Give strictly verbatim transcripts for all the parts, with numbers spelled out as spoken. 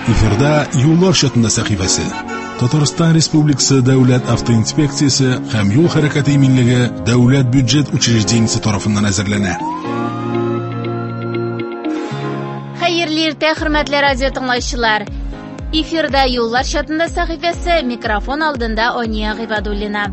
Efirda yo'llar shartnoma sahifasi. Tatariston Respublikasi Davlat avtoinspeksiyasi ham yo'l harakati eminligi davlat byudjet uchrejdeniyasi tomonidan hazırlanadi. Xayrli erta, hurmatli radio tinglovchilar. Efirda yo'llar shartnoma sahifasi, mikrofon oldinda Oniya G'ibadullina.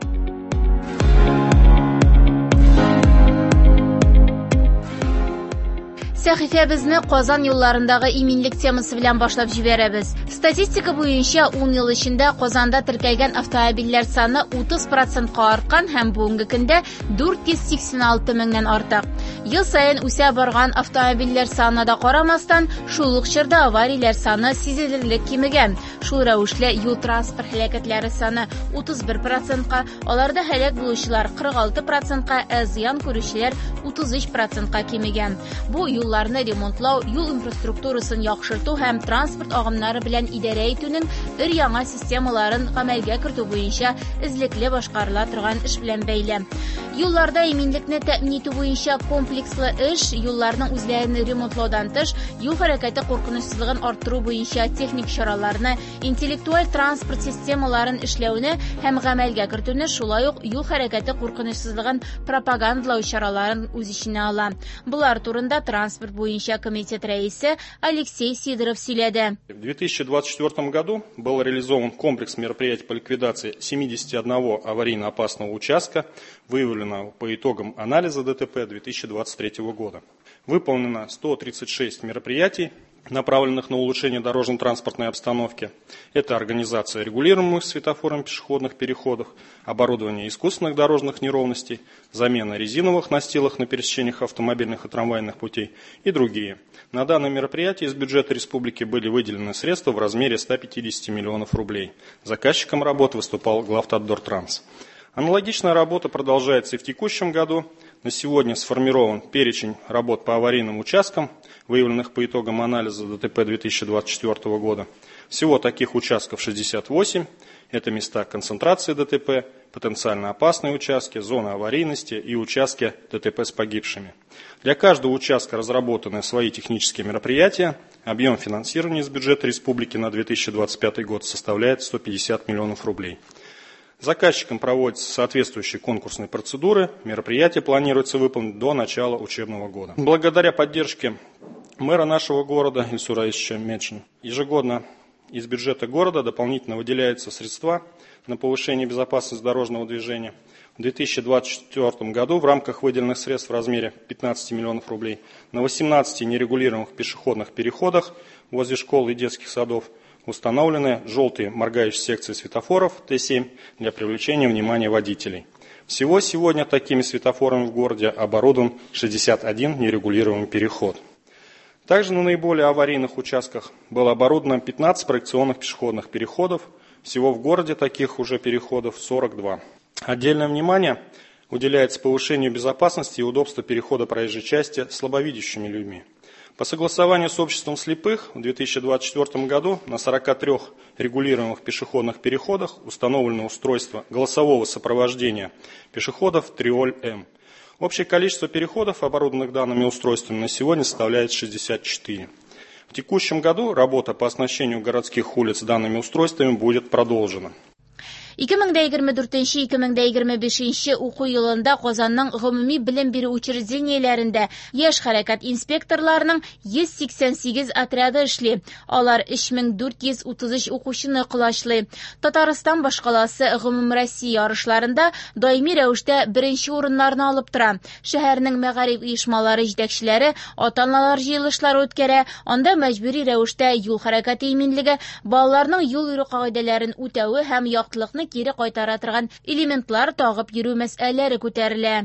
Sahifa bizni Qozon yo'llaridagi iminlik temasi bilan boshlab jiberamiz. Statistika bo'yicha o'n yil ichida Qozonda tirkalgan avtomobillar soni o'ttiz prosentga ortgan ham bugungi kunda to'rt yuz sakson olti mingdan ortiq. Yil sayin o'sa borgan avtomobillar soniga qaramasdan, shu luqshirda avariyalar soni sezilarli kemigan. Shu ravishda yo'l transport halokatlari soni o'ttiz bir prosentga, ularda halok bo'luvchilar qirq olti prosentga, ziyon ko'rishlar o'ttiz uch prosentga kemigan. Bu yo'llarni remontlaw, yo'l infrastrukturasini yaxshirtuv ham transport og'imlari bilan idora etuvning bir yangi sistemalarini amalga kirituv bo'yicha izlikli boshqarila turgan ish bilan bog'liq. Yo'llarda eminlikni ta'min etuv bo'yicha kompleksli ish, yo'llarning o'zlarini remontlawdan tish, yo'l harakati qo'rqinchsizligini orttiruv bo'yicha texnik choralarni, intellektual transport sistemalarini ishlovni ham amalga kirituvni, shulay uq yo'l harakati qo'rqinchsizligini propagandalash choralarini o'z ichiga oladi. Bular turida transpорт bo'yicha комитет раиси Алексей Сидоров сөйледі. В две тысячи двадцать четвёртом году был реализован комплекс мероприятий по ликвидации семидесяти одного аварийно опасного участка, выявленного по итогам анализа ДТП две тысячи двадцать третьего года. Выполнено сто тридцать шесть мероприятий, направленных на улучшение дорожно-транспортной обстановки. Это организация регулируемых светофором пешеходных переходов, оборудование искусственных дорожных неровностей, замена резиновых настилок на пересечениях автомобильных и трамвайных путей и другие. На данное мероприятие из бюджета республики были выделены средства в размере ста пятидесяти миллионов рублей. Заказчиком работы выступал Главтодортранс. Аналогичная работа продолжается и в текущем году. На сегодня сформирован перечень работ по аварийным участкам, выявленных по итогам анализа ДТП две тысячи двадцать четвёртого года. Всего таких участков шестьдесят восемь. Это места концентрации ДТП, потенциально опасные участки, зоны аварийности и участки ДТП с погибшими. Для каждого участка разработаны свои технические мероприятия. Объем финансирования из бюджета республики на две тысячи двадцать пятый год составляет сто пятьдесят миллионов рублей. Заказчиком проводятся соответствующие конкурсные процедуры. Мероприятие планируется выполнить до начала учебного года. Благодаря поддержке мэра нашего города Ильсура Ильича Меджина ежегодно из бюджета города дополнительно выделяются средства на повышение безопасности дорожного движения. В две тысячи двадцать четвёртом году в рамках выделенных средств в размере пятнадцати миллионов рублей на восемнадцати нерегулируемых пешеходных переходах возле школ и детских садов установлены желтые моргающие секции светофоров Т семь для привлечения внимания водителей. Всего сегодня такими светофорами в городе оборудован шестьдесят один нерегулируемый переход. Также на наиболее аварийных участках было оборудовано пятнадцать проекционных пешеходных переходов. Всего в городе таких уже переходов сорок два. Отдельное внимание уделяется повышению безопасности и удобства перехода проезжей части слабовидящими людьми. По согласованию с обществом слепых в две тысячи двадцать четвёртом году на сорока трёх регулируемых пешеходных переходах установлено устройство голосового сопровождения пешеходов Триоль-М. Общее количество переходов, оборудованных данными устройствами, на сегодня составляет шестьдесят четыре. В текущем году работа по оснащению городских улиц данными устройствами будет продолжена. ике мең егерме дүртенче - ике мең егерме бешенче уку елында Казанның гомуми билим бирү учреждениеләрендә яшь хәрәкәт инспекторларының йөз сиксән сигез отряды эшли. Алар өч мең дүрт йөз утыз өч укучыны кылачлый. Татарстан башкаласы гомумроссия ярышларында даими рәвештә беренче урыннарны алып тора. Шәһәрнең мәгариф оешмалары җитәкчеләре ата-аналар җыелышлары үткәрә. Анда мәҗбүри рәвештә юл хәрәкәте иминлеге, балаларның юл йөрү кагыйдәләрен үтәве һәм яктылыкны кире кайтара торган элементлар тагып йөрү мәсьәләләре күтәрелә.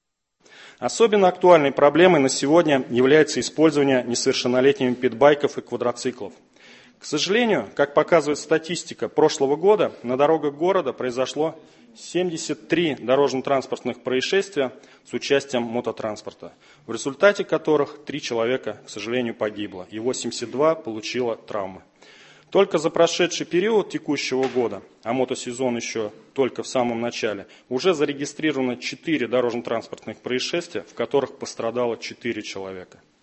Особенно актуальной проблемой на сегодня является использование несовершеннолетними питбайков и квадроциклов. К сожалению, как показывает статистика прошлого года, на дорогах города произошло семьдесят три дорожно-транспортных происшествия с участием мототранспорта, в результате которых три человека, к сожалению, погибло и восемьдесят два получило травмы. Только за прошедший период текущего года, а мотосезон еще только в самом начале, уже зарегистрировано четыре дорожно-транспортных происшествия, в которых пострадало четыре человека.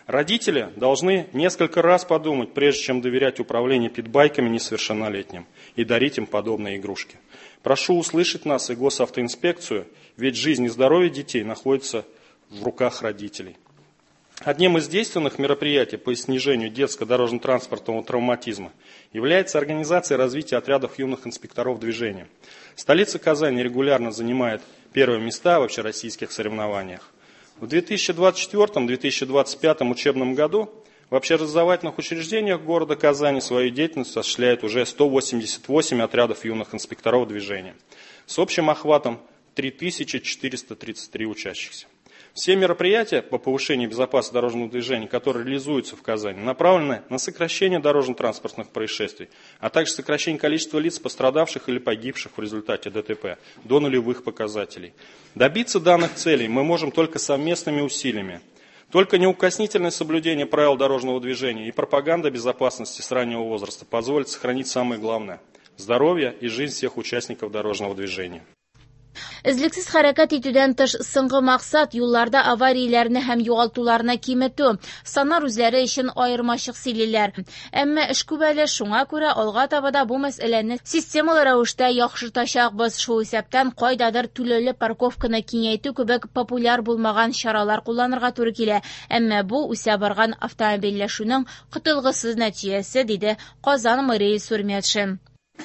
Родители должны несколько раз подумать, прежде чем доверять управлению питбайками несовершеннолетним и дарить им подобные игрушки. Прошу услышать нас и госавтоинспекцию, ведь жизнь и здоровье детей находятся в руках родителей. Одним из действенных мероприятий по снижению детско-дорожно-транспортного травматизма является организация развития отрядов юных инспекторов движения. Столица Казани регулярно занимает первые места в общероссийских соревнованиях. В две тысячи двадцать четвёртом — две тысячи двадцать пятом учебном году в общеобразовательных учреждениях города Казани свою деятельность осуществляет уже сто восемьдесят восемь отрядов юных инспекторов движения с общим охватом три тысячи четыреста тридцать три учащихся. Все мероприятия по повышению безопасности дорожного движения, которые реализуются в Казани, направлены на сокращение дорожно-транспортных происшествий, а также сокращение количества лиц, пострадавших или погибших в результате ДТП, до нулевых показателей. Добиться данных целей мы можем только совместными усилиями. Только неукоснительное соблюдение правил дорожного движения и пропаганда безопасности с раннего возраста позволит сохранить самое главное – здоровье и жизнь всех участников дорожного движения. Излексіз хәрәкәт итүдән тыш соңгы максат юлларда аварияләрне һәм югалтуларны киметү. Саннар үзләре өчен аермачык сөйлиләр. Әмма эш күп әле, шуңа күрә алга табада бу мәсьәләне системалы рәвештә яхшыртачакбыз. Шул исәптән кайдадыр түләүле парковканы киңәйтү кебек популяр булмаган чаралар кулланырга туры килә. Әмма бу үсә барган автомобильләшүнең котылгысыз нәтиҗәсе, диде Казан мэрии Сурметшин.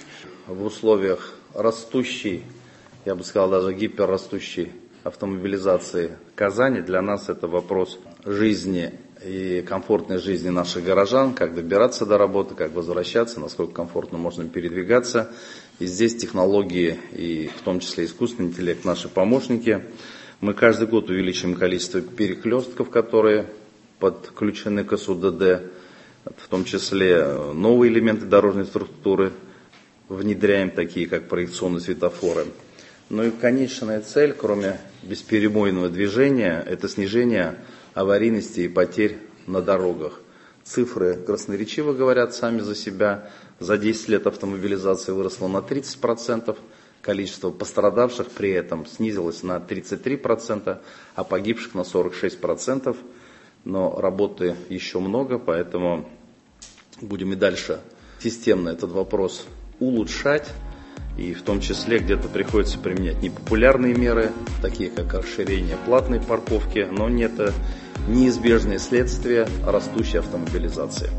В условиях растущей, я бы сказал, даже гиперрастущей автомобилизации Казани, для нас это вопрос жизни и комфортной жизни наших горожан, как добираться до работы, как возвращаться, насколько комфортно можно передвигаться. И здесь технологии, и в том числе искусственный интеллект, наши помощники. Мы каждый год увеличиваем количество перекрестков, которые подключены к СУДД, в том числе новые элементы дорожной структуры внедряем, такие как проекционные светофоры. Ну и конечная цель, кроме бесперебойного движения, это снижение аварийности и потерь на дорогах. Цифры красноречиво говорят сами за себя. За десять лет автомобилизация выросла на тридцать процентов, количество пострадавших при этом снизилось на тридцать три процента, а погибших на сорок шесть процентов. Но работы еще много, поэтому будем и дальше системно этот вопрос улучшать. И в том числе где-то приходится применять непопулярные меры, такие как расширение платной парковки, но это неизбежное следствие растущей автомобилизации.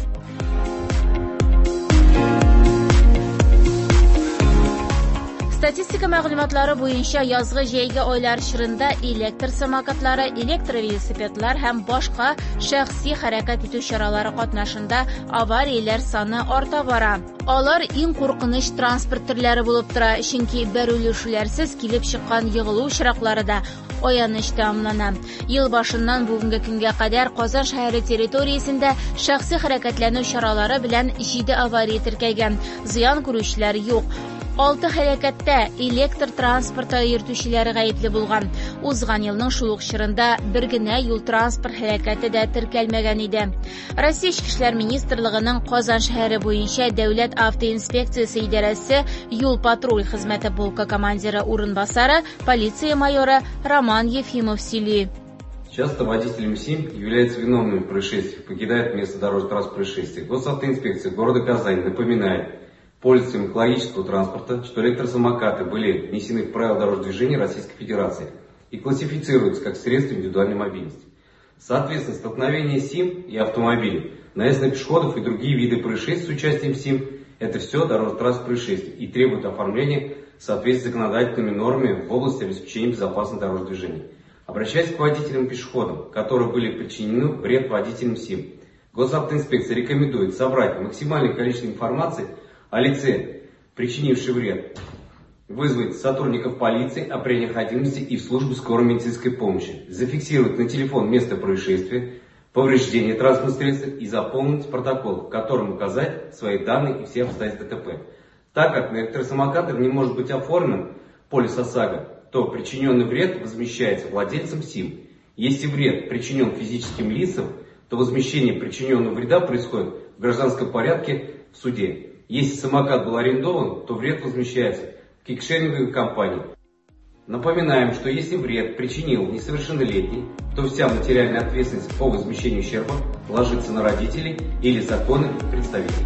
Статистика мәгълүматлары буенча язгы җәйге айлар чорында электр самокатлары, электр велосипедлар һәм башка шәхси хәрәкәт итү чаралары катнашында аварияләр саны арта бара. Алар иң куркыныч транспорт төрләре булып тора, чөнки бәрелешүләрсез килеп чыккан егылу очраклары да аяныч тәмамлана. Ел башыннан бүгенге көнгә кадәр Казан шәһәре территориясендә шәхси хәрәкәтләнү чаралары белән җиде авария теркәлгән. Зыян күрүчеләр юк. Алты хәрәкәттә электр транспорты йөртүчеләре гаепле булган. Узган елның шул ук чорында бер генә юл транспорт хәрәкәте дә теркәлмәгән иде. Россия Эчке эшләр министрлыгының Казан шәһәре буенча дәүләт автоинспекциясе идарәсе юл-патруль хезмәте полка командиры урынбасары, полиция майоры Роман Ефимов сөйли. Часто водителями СИМ являются виновными в происшествиях, покидают место дорожно-транспортных происшествий. Госавтоинспекция города Казани напоминает пользователям экологического транспорта, что электросамокаты были внесены в правила дорожного движения Российской Федерации и классифицируются как средства индивидуальной мобильности. Соответственно, столкновение СИМ и автомобилей, наезд на пешеходов и другие виды происшествий с участием СИМ – это все дорожно-транспортные происшествия и требуют оформления в соответствии с законодательными нормами в области обеспечения безопасности дорожного движения. Обращаясь к водителям и пешеходам, которые были причинены вред водителям СИМ, Госавтоинспекция рекомендует собрать максимальное количество информации о лице, причинившей вред, вызвать сотрудников полиции, а при необходимости и в службу скорой медицинской помощи, зафиксировать на телефон место происшествия, повреждения транспортных средств и заполнить протокол, в котором указать свои данные и все обстоятельства ДТП. Так как на электросамокатах не может быть оформлен полис ОСАГО, то причиненный вред возмещается владельцем СИМ. Если вред причинен физическим лицам, то возмещение причиненного вреда происходит в гражданском порядке в суде. Если самокат был арендован, то вред возмещается кикшеринговой компанией. Напоминаем, что если вред причинил несовершеннолетний, то вся материальная ответственность по возмещению ущерба ложится на родителей или законных представителей.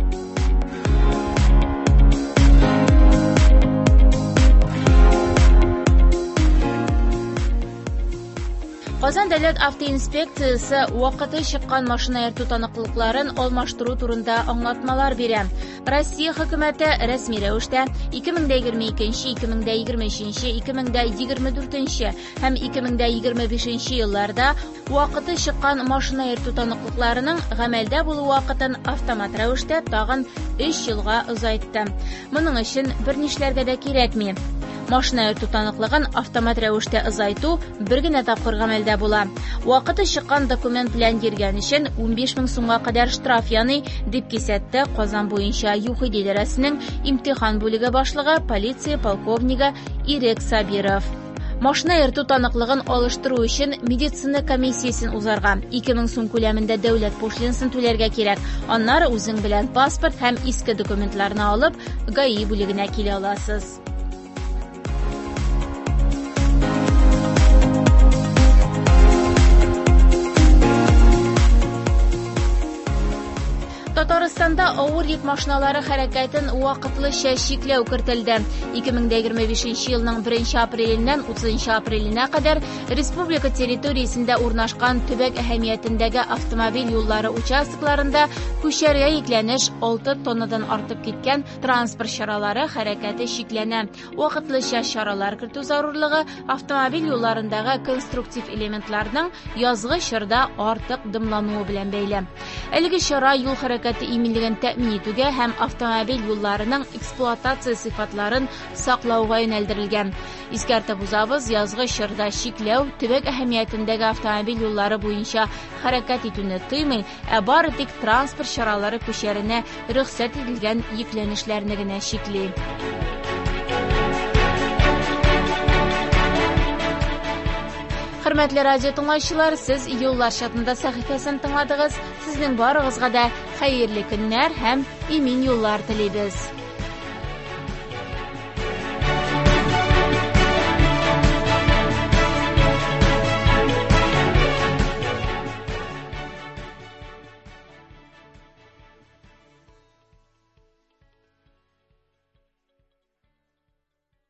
Казан дәүләт автоинспекциясе вакыты чыккан машина йөртү таныклыкларын алмаштыру турында аңлатмалар бирә. Россия хөкүмәте рәсми рәвештә ике мең егерме икенче, ике мең егерме өченче, ике мең егерме дүртенче һәм ике мең егерме бишенче елларда вакыты чыккан машина йөртү таныклыкларының гамәлдә булу вакытын автомат рәвештә тагын өч елга озайтты. Моның өчен бернишләргә дә кирәкми. Машина йөртү таныклыгын автомат рәвештә озайту бер генә тапкыр гамәлдә була. Вакыты чыккан документ белән йөргән өчен ун биш мең сумга кадәр штраф яный, дип кисәтте Казан буенча ЮХИД идарәсенең имтихан бүлеге башлыгы полиция полковнигы Ирек Сабиров. Машина йөртү таныклыгын алыштыру өчен медицина комиссиясын узарга ике мең сум күләмендә дәүләт пошлинасын түләргә кирәк. Аннары үзең белән паспорт һәм иске документларны алып, ГАИ бүлегенә килә аласыз. Татарстанда авыр йөк машиналары хәрәкәтен вакытлыча чикләү кертелде. ике мең егерме бишенче елның беренче апреленнән утызынчы апреленә кадәр республика территориясендә урнашкан төбәк әһәмиятендәге автомобиль юллары участокларында күчәргә йөкләнеш алты тоннадан артып киткән транспорт чаралары хәрәкәте чикләнә. Вакытлыча чаралар кертү зарурлыгы автомобиль юлларындагы конструктив элементларның язгы чорда артык дымлануы белән бәйле. Әлеге чара юл хәрәкәте иминлеген тәэмин итүгә һәм автомобиль юлларының эксплуатация сыйфатларын саклауга юнәлдерелгән. Искәртеп узабыз, язгы чорда чикләү төбәк әһәмиятендәге автомобиль юллары буенча хәрәкәт итүне тыймый, ә бары тик транспорт чаралары күчәренә рөхсәт ителгән йөкләнешләрне генә чикли. Хөрмәтле радио тыңлаучылар, сез юллар чатында сәхифәсен тыңладыгыз. Сезнең барыгызга да хәерле көннәр һәм имин юллар телибез.